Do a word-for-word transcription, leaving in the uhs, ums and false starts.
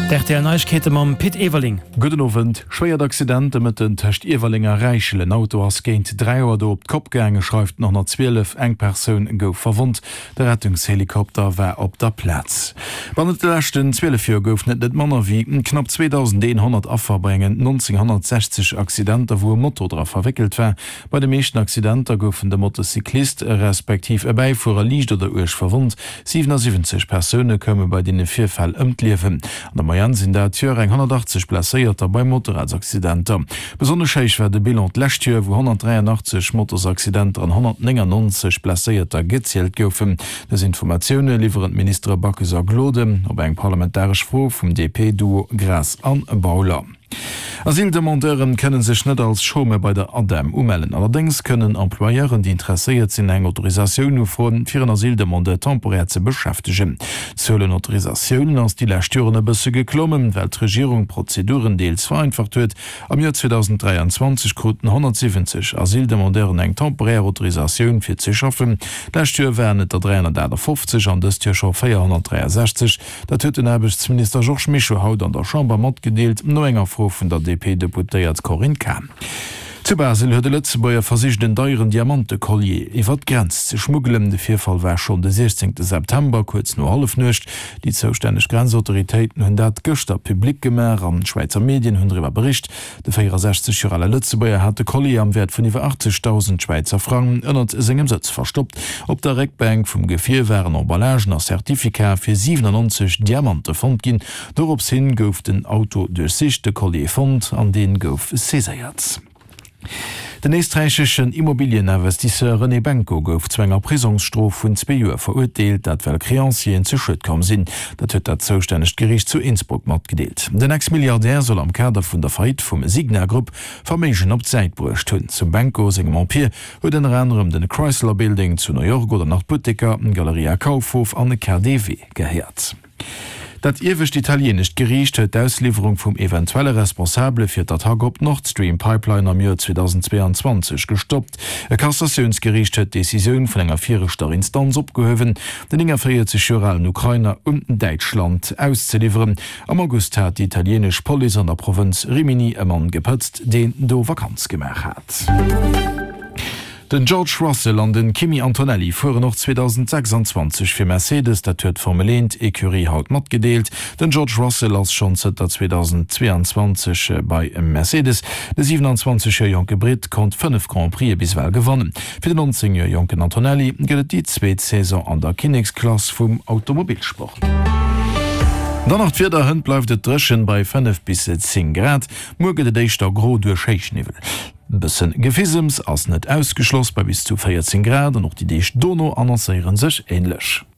Der Neuigkete mam Pitt Everling. Guten Abend. Schwer Accidente mit den Techt Everlinger Reichelen Auto as géint drei Uhr do op Kopgänge schreift noch zwölf eng Person gouf verwundt. Der Rettungshelikopter war op der Platz. Wann et lechten zwölf Joer gouf net net Manner wie knapp zweitausendeinhundert Afverbringen neunzehnhundertsechzig Accidenter wo Motto drauf verwickelt war. Bei de meeschten Accidenter goufen de Motorcyklist respektiv e Beifuer liicht oder Urch verwundt. siebenundsiebzig Personen kommen bei denen vier Fall ëmtliefen. An sind der Tür eng hundertachtzig placéierter bei Motorradsaccidenter. Besonders scheich war de Bilan Lächtür, wo hundertdreiundachtzig Motorsaccidenter an hundertneunzig placéierter gezielt goufen. Das Informationen liefert Minister Bakkeser Glode op eng parlamentarisch Fro vom D P-Duo Gras an Bauler. Asildemandeuren können sich net als Schome bei der A D E M ummelden. Allerdings können Employeuren, die interessiert sind, eng Autorisationen von für Asildemandeur temporär zu beschäftigen. Zölen Autorisationen aus die Lehrstüren bisse geklommen, weil die Regierung Prozeduren deels vereinfacht huet. Am Jahr zweitausenddreiundzwanzig kruten hundertsiebzig Asildemandeuren eng temporär Autorisation für zu schaffen. Lehrstür wären der dreihundertfünfzig an des Jahr schon vierhundertdreiundsechzig. Dat huet den Erbesminister Georges Michaud haut an der Chambre mat gedeelt, no enger Frau von der D P-Deputéiert Corinne Kahn. Zu Basel huet de Lützebauer versicht den deuren Diamante-Collier iwwer Grenz ze schmuggeln. De Vierfall war schon den sechzehnten September kurz no half nøcht. Die zoustänneg Grenzautoritéiten hunn dat Göster publik gemer an Schweizer Medien hunn drüber bericht. De vierundsechzig Jahre Lützebauer hat de Collier am Wert vun iwwer achtzigtausend Schweizer Franken ënnert segem Sitz verstoppt. Op der Reckbank vum Gefir wären Emballagen a Zertifikat fir siebenundneunzig Diamante fand ginn. Dorops hin gouf den Auto durchsicht de Collier fand, an den gouf sesäiert. Den österreichischen Immobilieninvestisseur René Benko gouf zwnger Prisungsstrof vun zwei Joer verurteelt, dat well Kreanzien zu Schuld kom sinn. Dat huet dat zoustänneg Gericht zu Innsbruck mat gedeelt. Den Ex-Milliardär soll am Kader vun der Feit vum Signa Group Vermegen op Zeit bruecht hunn. Zum Benko segem Empire huet den anderem den Chrysler Building zu New York oder nach Boutica, Galeria Kaufhof an de K D W geheert. Dat iwwecht italienisch Gericht huet d'Auslieferung vum eventuelle Responsable fir dat Tag op Nord Stream Pipeline am Jahr zweitausendzweiundzwanzig gestoppt. E Kassationsgericht huet Decisioun vun enger vierter Instanz opgehowen, den enger feiert sich Juralen Ukrainer und Deutschland auszulieferen. Am August hat die italienisch Police an der Provinz Rimini e Mann gepëtzt, den do Vakanz gemacht hat. Den George Russell an den Kimi Antonelli fuhren noch zweitausendsechsundzwanzig fir Mercedes, dat huet formulent Ecurie haut mat gedeelt. Den George Russell als schon seit zweitausendzweiundzwanzig bei Mercedes. De siebenundzwanzigjährige Jonke Brit kont fünf Grand Prix biswell gewonnen. Für den neunzehnjährige Jonken Antonelli gëtt die zweet Saison an der Königsklasse vum Automobilsport. Dann nach vier der Hund bleibt et dreschen bei fünf bis zehn Grad, morgen de déichter gro durch Scheichnivel. Bisschen Gefisems ass net ausgeschloss bei bis zu vierzehn Grad und noch die Deich Dono annoncéieren sech ähnlich.